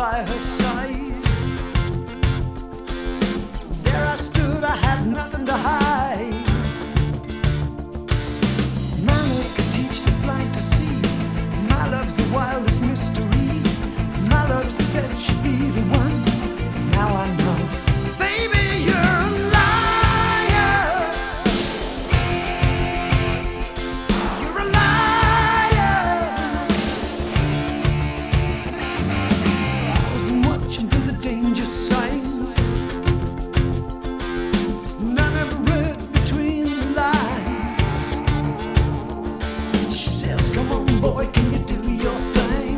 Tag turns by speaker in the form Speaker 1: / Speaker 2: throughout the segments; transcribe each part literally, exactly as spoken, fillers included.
Speaker 1: by her side. There I stood, I had nothing to hide. My love could teach the blind to see. My love's the wildest mystery. My love said she'd be the one. Now I know, baby, you're a liar. You're a liar. I wasn't watching for the danger signs, and I never read between the lines. She says, come on, boy, can you do your thing?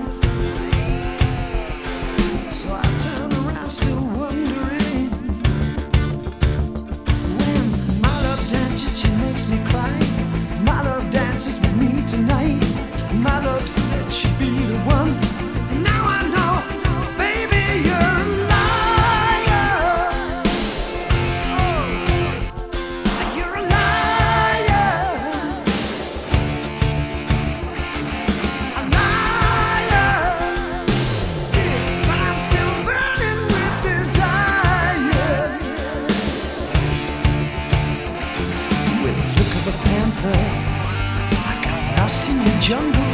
Speaker 1: So I turn around, still wondering. When my love dances, she makes me cry. My love dances with me tonight. My love said she'd be the one. Now I know, baby, you're a liar. Oh, you're a liar. A liar. But I'm still burning with desire. With the look of a panther, I got lost in the jungle.